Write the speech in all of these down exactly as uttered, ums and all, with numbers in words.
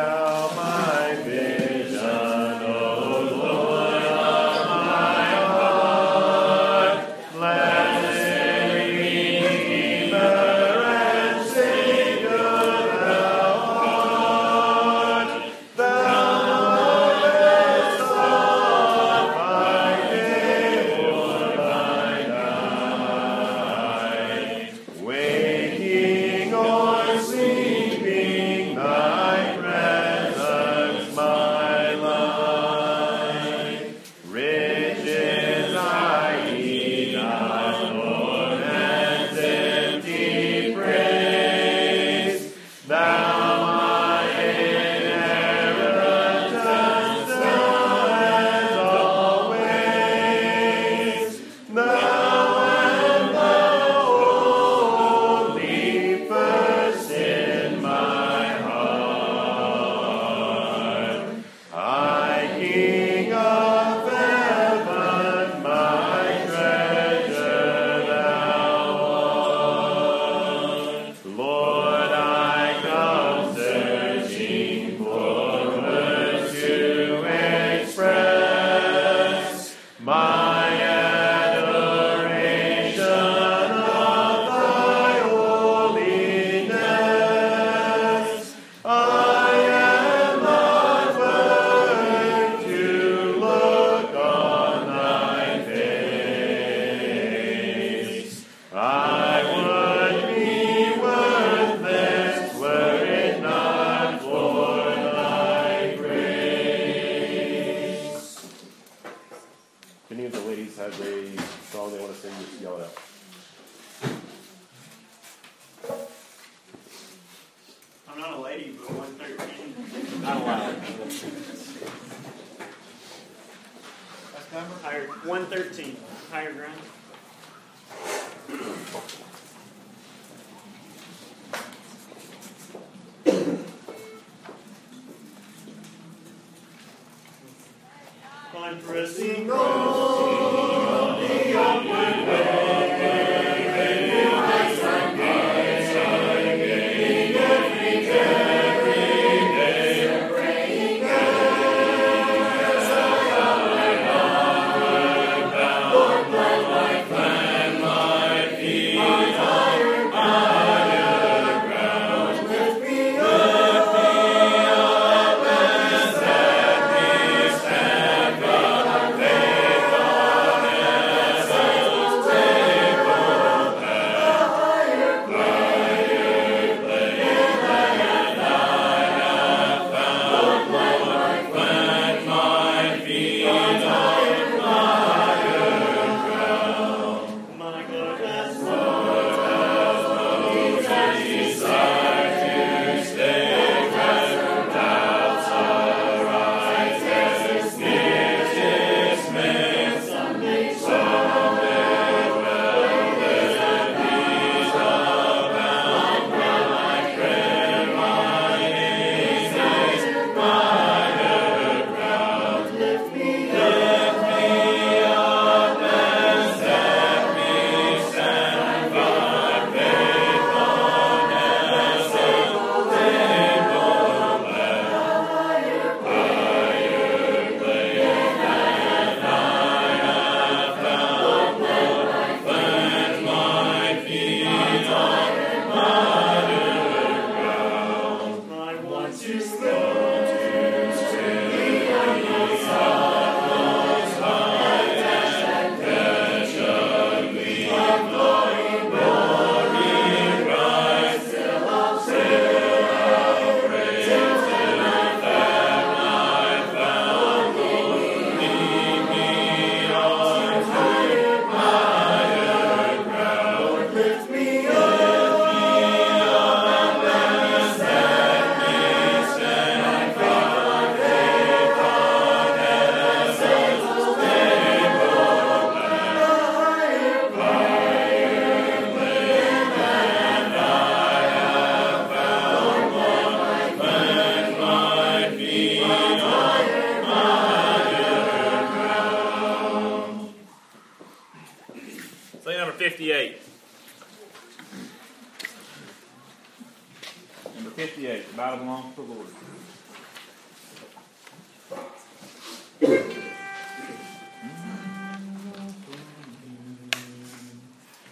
one thirteen, higher ground. I'm pressing on the upward way. fifty-eight. Number fifty-eight, the battle belongs to the Lord.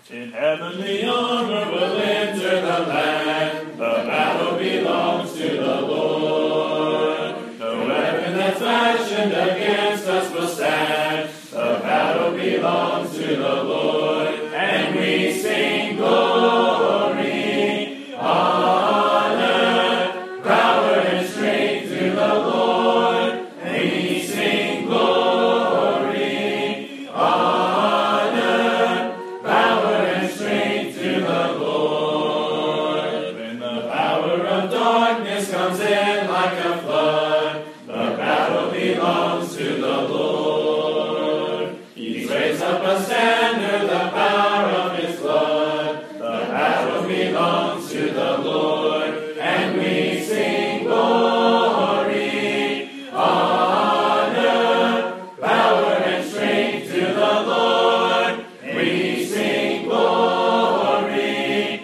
In heavenly armor we'll enter the land. The battle belongs to the Lord. No weapon that's fashioned against us will stand. The battle belongs to the Lord. And we sing glory, honor, power, and strength to the Lord. And we sing glory, honor, power, and strength to the Lord. When the power of darkness comes in like a flood, the battle belongs to the Lord. He's raised up a standard, the power of his blood. The battle belongs to the Lord. And we sing glory, honor, power, and strength to the Lord. We sing glory,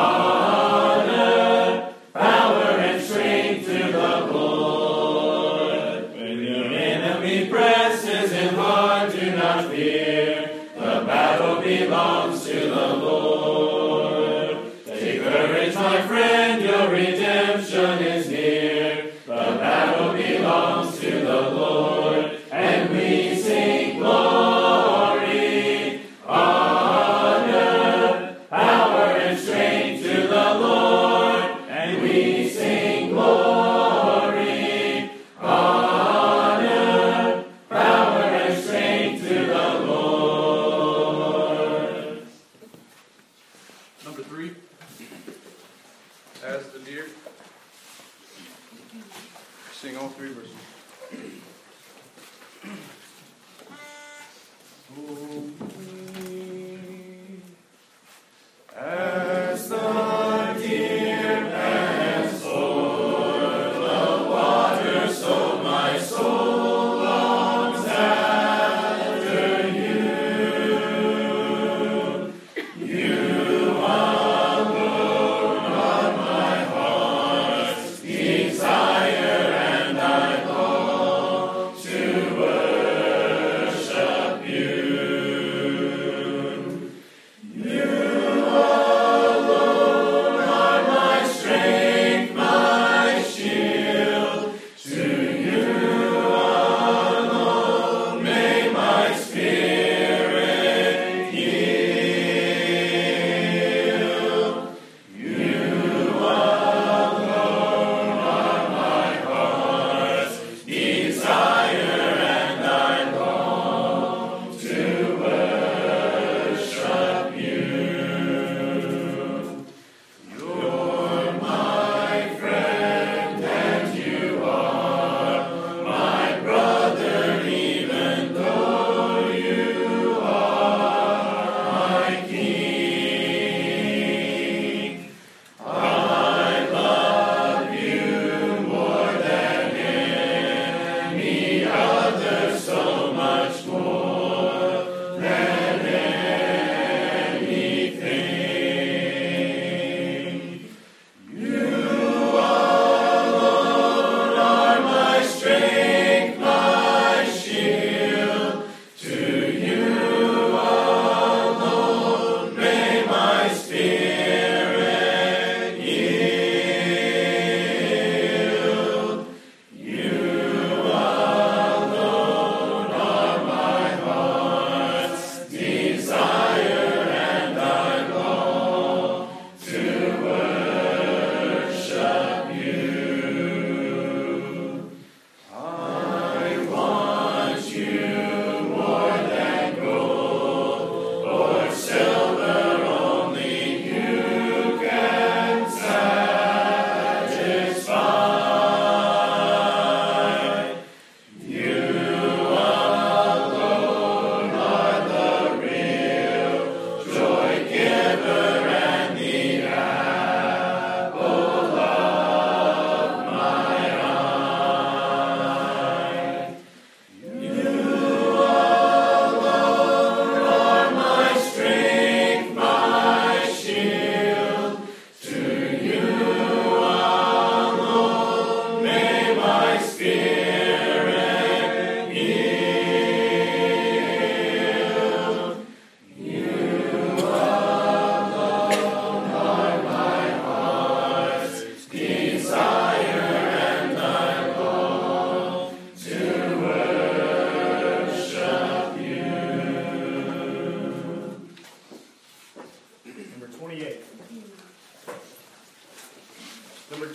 honor, power, and strength to the Lord. When your enemy presses in hard, do not fear. The battle belongs to the Lord. Take courage, my friend, your redemption is near. The battle belongs to the Lord. And we sing glory, honor, power, and strength to the Lord. And we sing glory, honor, power, and strength to the Lord.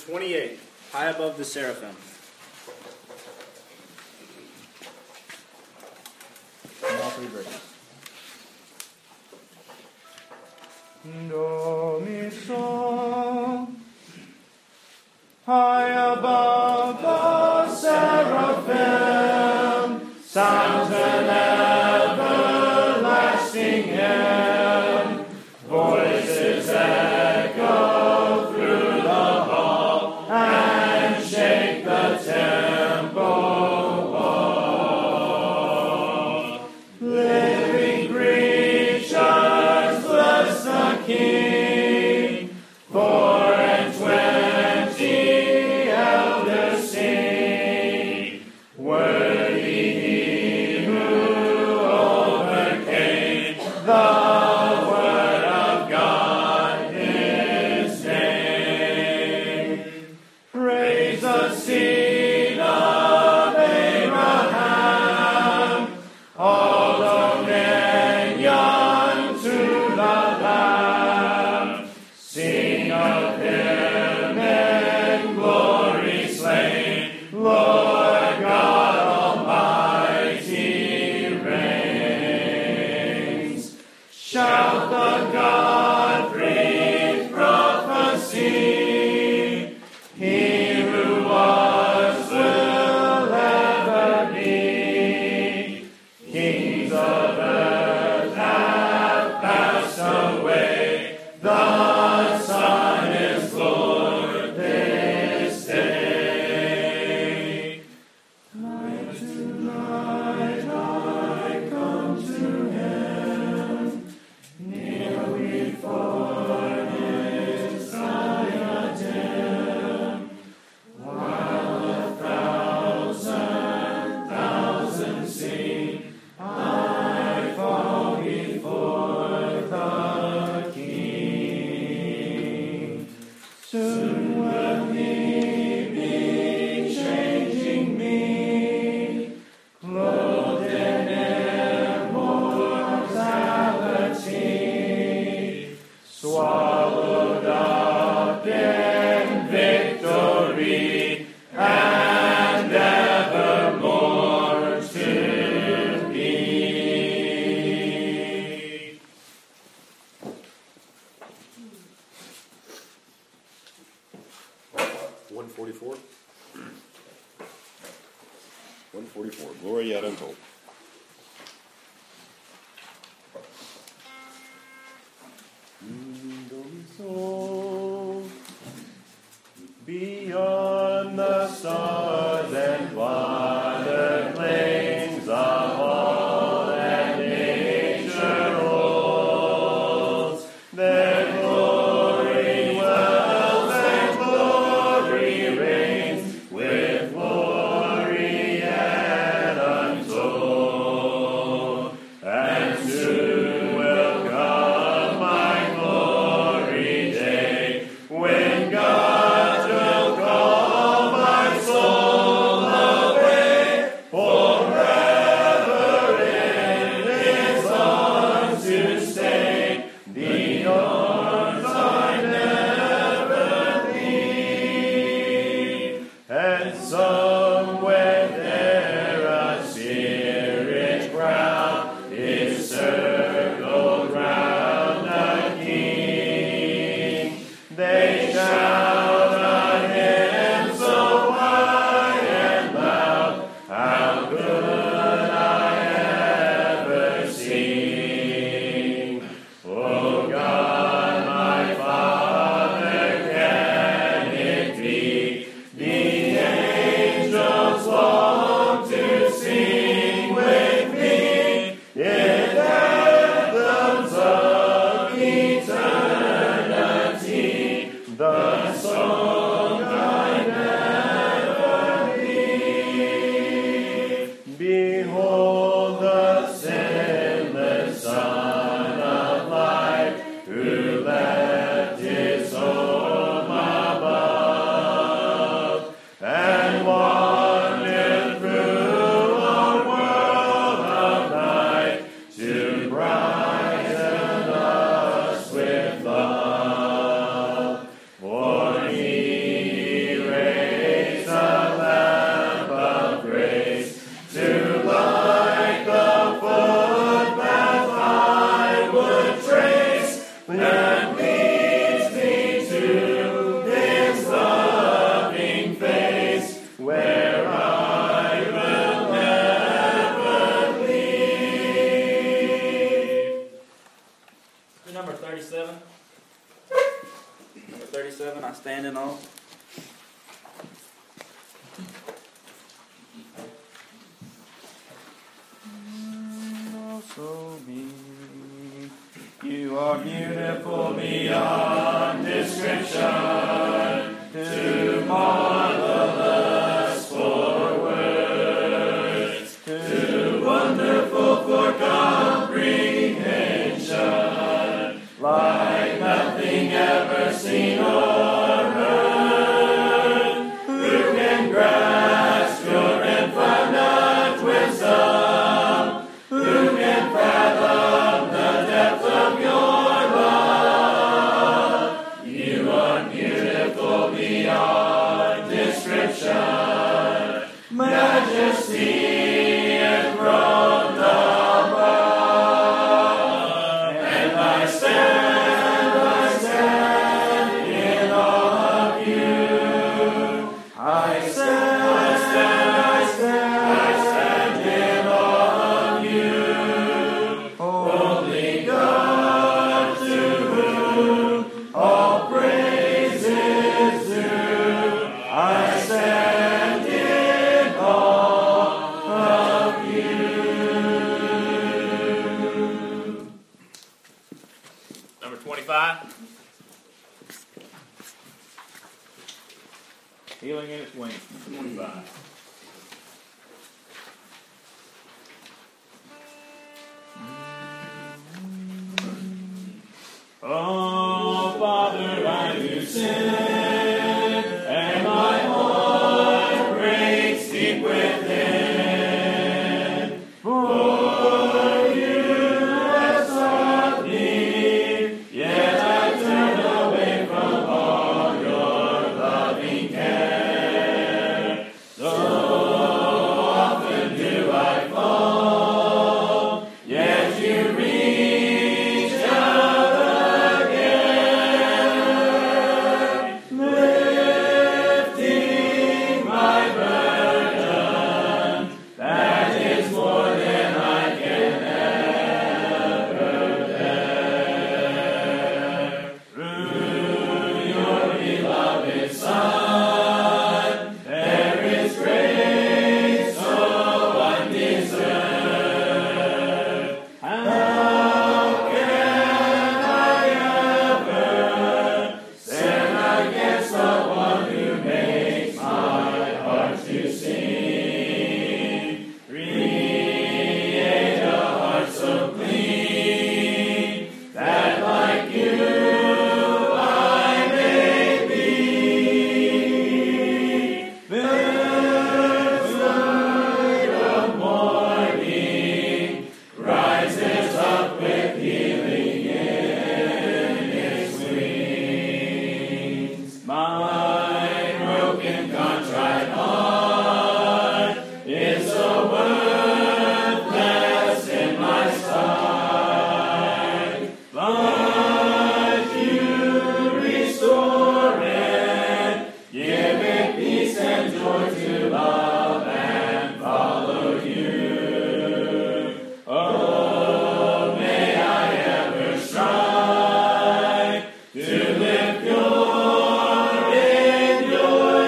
twenty-eight, High Above the Seraphim. And all three verses. Do, mi, sol. High above the seraphim sounds an everlasting hymn. Voices echo through the hall and shake the temple wall. Living creatures bless the King. Four and twenty elders sing. Worthy he who overcame the word of God, his name. Praise the seed of Abraham, all dominion to the Lamb. Sing of him in glory slain, Lord God Almighty reigns. Shout the God-breathed prophecy, he who was will ever be. Kings of earth have passed away, the Son is Lord this day. Night to night I come to him, kneel before his diadem, while a thousand thousands sing, I fall before the King. Soon will he be changing me, clothed in immortality, swallowed up in victory, and evermore to be. one forty-four. one forty-four. Glory yet untold. Beyond the stars and water plains of all that nature holds, their glory dwells and glory reigns, with glory yet untold. And soon will come my glory day, when God will thirty-seven. Number thirty-seven, I stand in awe. So be. You are beautiful beyond description, too marvelous for words, too wonderful for comprehension, like nothing ever seen or heard. Who can grasp your infinite wisdom? Who can fathom the depth of your love? You are beautiful beyond description, majesty enthroned above. And I stand, I stand in awe of you. I stand, I stand, I stand, I stand in awe of you. Holy God, to whom all praise is due, I stand in awe of you. Number twenty-five. Healing in its wings. twenty-five. Oh, Father, I do sin, and my heart breaks deep within. For you have sought me, yet I turn away from all your loving care. So often do I fall, yet you reach out again, lifting my burden. That is more than I can ever bear. Through your beloved Son, there is grace so undeserved. How can I ever sin against the one who makes my heart to sing? Create a heart so clean that like you I may be. This light of morning rises up with healing in its wings. My broken, contrite heart is so worthless in my sight, but you restore it, give it peace and joy to love and follow you. Oh, may I ever strive to live pure in your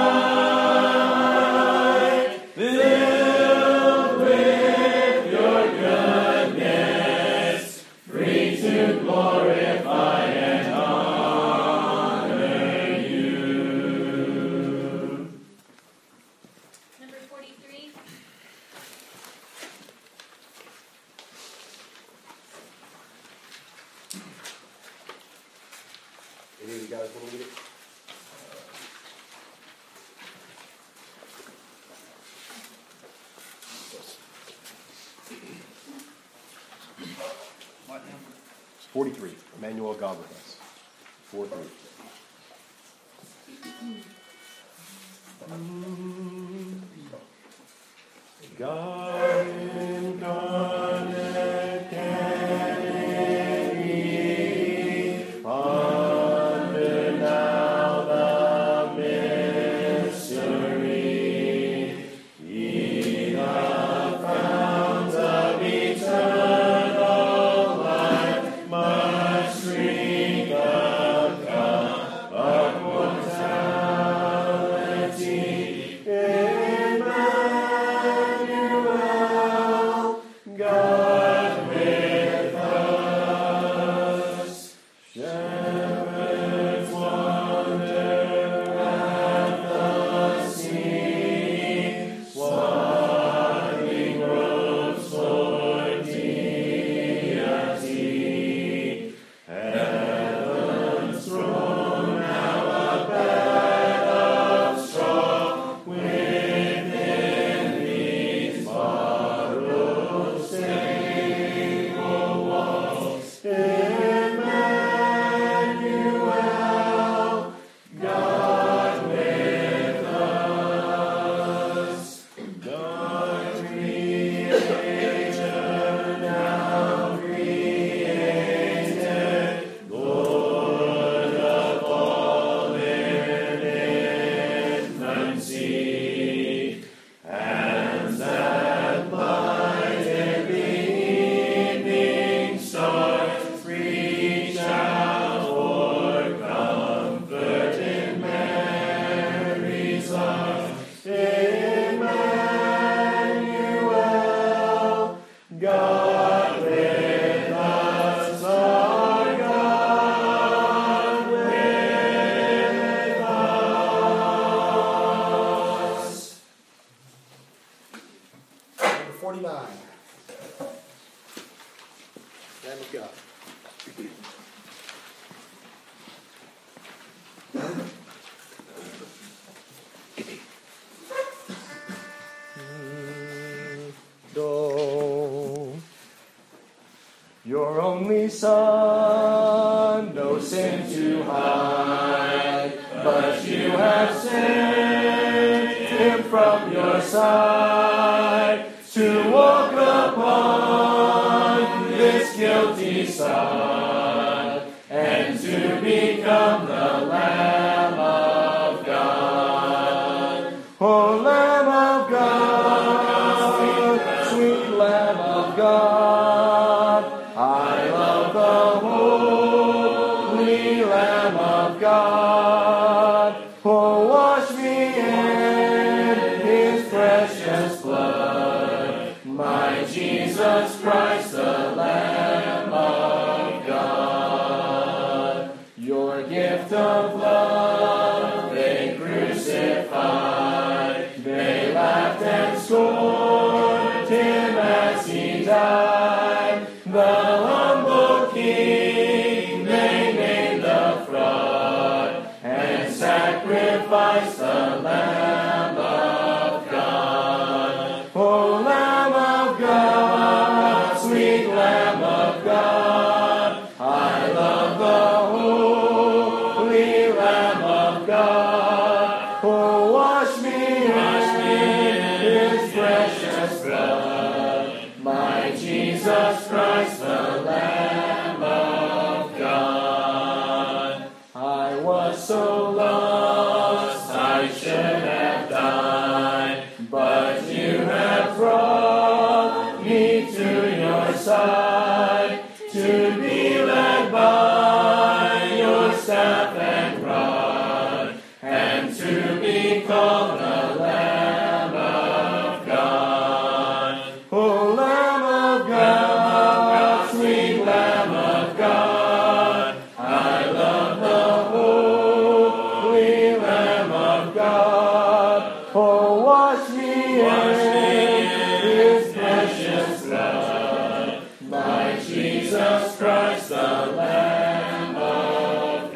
sight, filled with your goodness, free to glorify and honor you. Number forty-three. Any of you guys want to read it? It's forty-three. Emmanuel, God with us. four three. God incarnate can it be? Ponder now the mystery. Ye the fount of eternal life, much Lamb of God. Your only Son, no sin to hide, but you have sent him from your side to walk upon this guilty sod and to become the Lamb of God. Oh, Lamb of God, sweet Lamb of God, I love the holy Lamb of God. Oh, wash me in his precious blood, my Jesus Christ, the Lamb of God. Your gift of love they crucified, they laughed and scorned him as he died. The humble king they named the fraud and sacrificed the Lamb of God. Oh, Lamb of God, sweet Lamb of God, I love the holy Lamb of God. Oh, wash me, wash me in his precious blood, my Jesus Christ, the Lamb of God. I was so lost, I should have died, but you have brought me to your side, to be led by your staff and rod, and to be called the Lamb of God. Oh, Lamb of God, sweet Lamb of God, I love the holy Lamb of God. Oh, wash me in his precious blood, my Jesus Christ, the Lamb of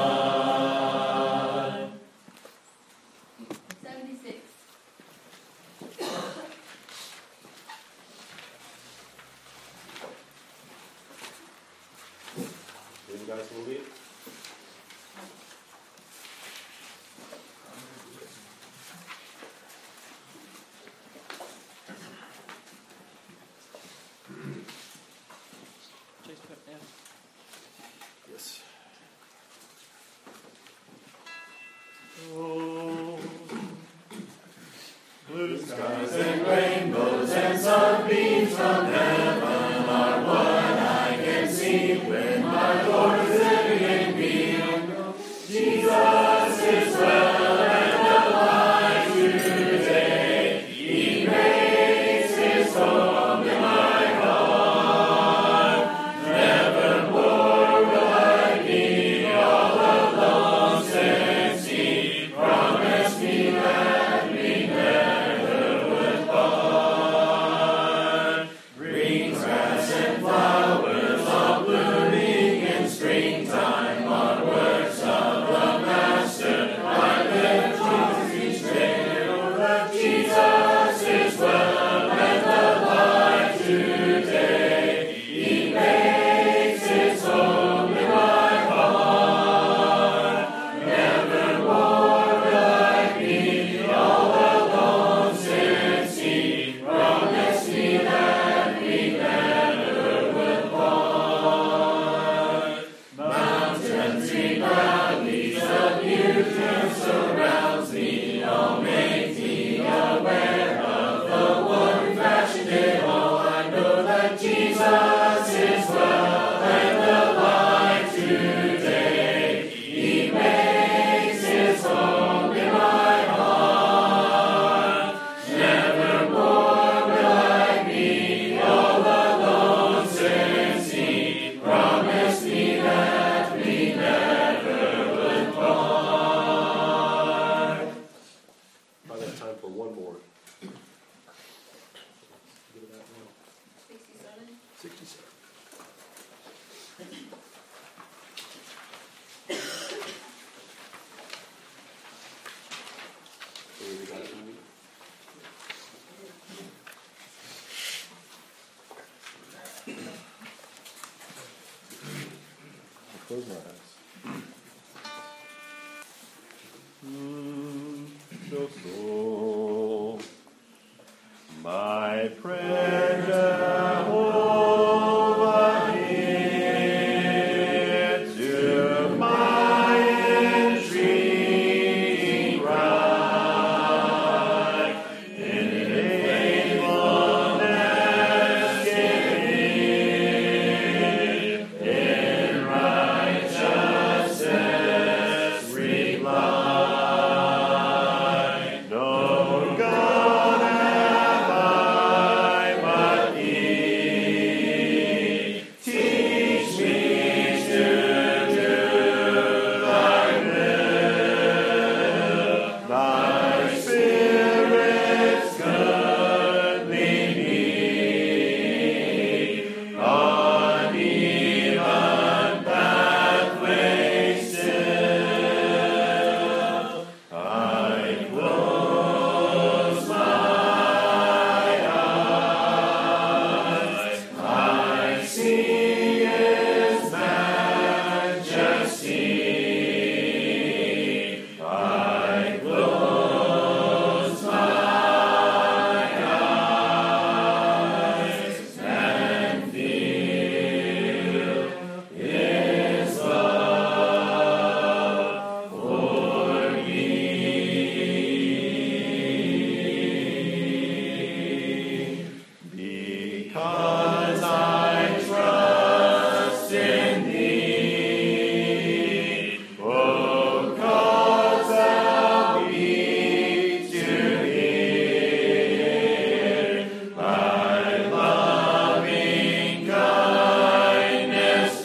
God. seventy-six. You guys will lead. Yes. Blue skies and rainbows and sunbeams from heaven are what I can see when my Lord is living in me. Jesus is well and alive today. He makes his home in my heart. Nevermore will I be all alone since he promised me that we never would part. Green grass and flowers all blooming Close my eyes. Mm, so, so, my prayer, Jehovah, hear to my entreaty cry. In faithfulness give me, in righteousness reply. No God have I but Thee. Teach me to do Thy will. Thy Spirit's good lead me on even pathways still. I close my eyes, I see His majesty. I close my eyes and feel His love for me. Because I trust in Thee, oh, cause Thou be to hear Thy loving kindness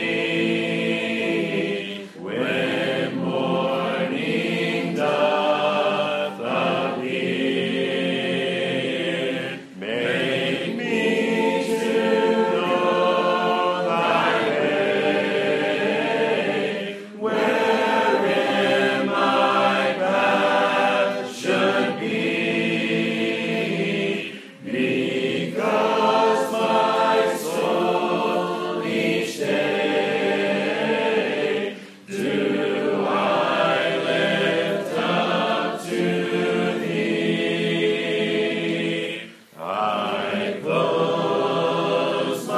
free. When morning doth appear, make me to know Thy way, wherein my path should be. Because my soul each day do I lift up to Thee. I close my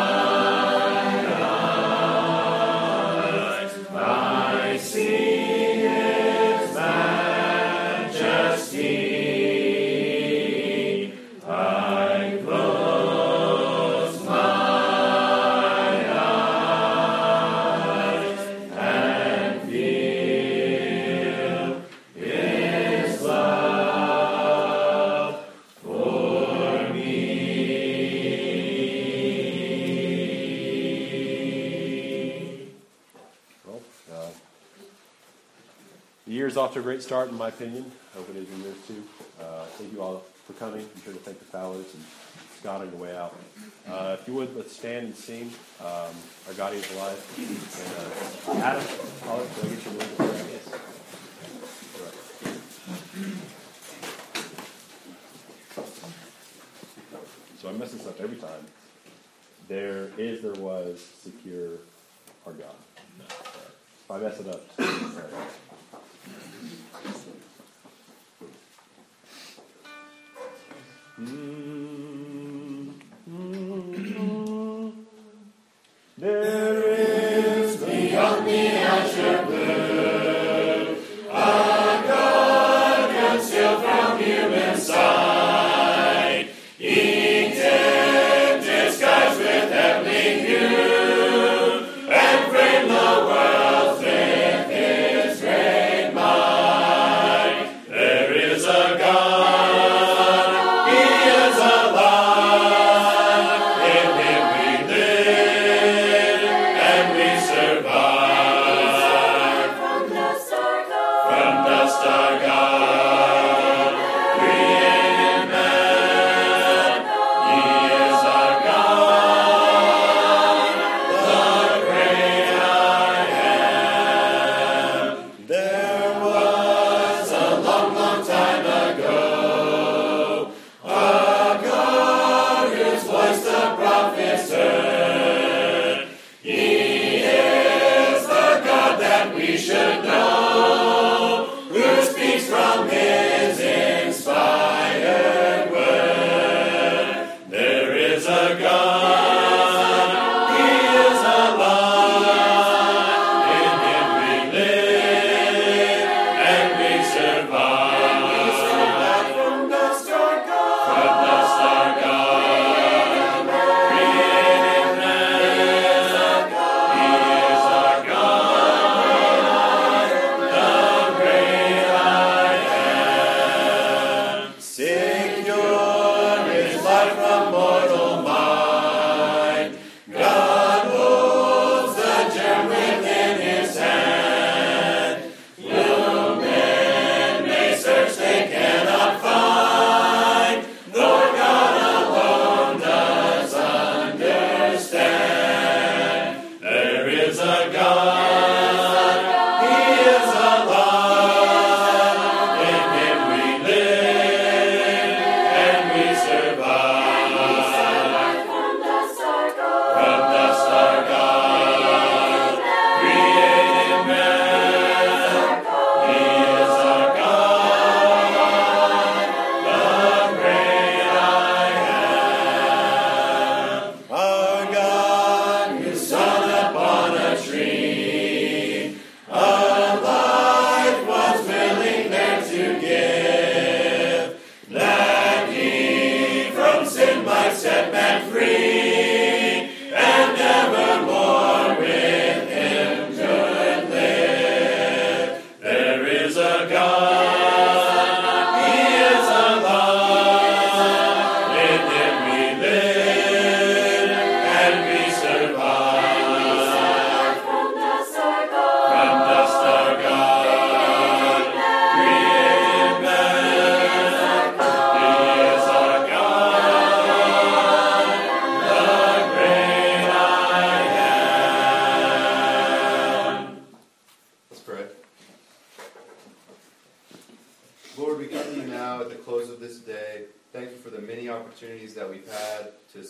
eyes, I see His majesty. I close my eyes and feel His love for me. Well, uh, the year's off to a great start, in my opinion. I hope it is in yours too. Uh, thank you all for coming. Be sure to thank the Fowlers and Scott on your way out. Uh, if you would, let's stand and sing um, Our God is Alive. And, uh, Adam, I'll, did I get your name? Yes. All right. So I mess this up every time. There is, there was, secure our God. If I mess it up, all right. Mm, mm, There is beyond the azure blue a God concealed from human sight, in disguised with heavenly hue, and framed the world with His great might. There is a God, He is a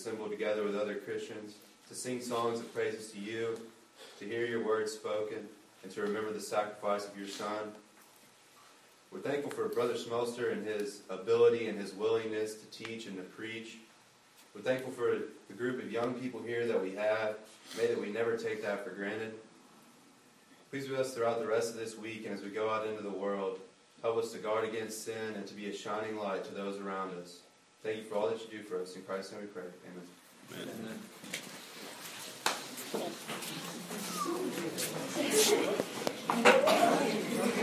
assemble together with other Christians, to sing songs of praises to you, to hear your words spoken, and to remember the sacrifice of your Son. We're thankful for Brother Smelster and his ability and his willingness to teach and to preach. We're thankful for the group of young people here that we have. May that we never take that for granted. Please be with us throughout the rest of this week and as we go out into the world. Help us to guard against sin and to be a shining light to those around us. Thank you for all that you do for us. In Christ's name we pray. Amen. Amen.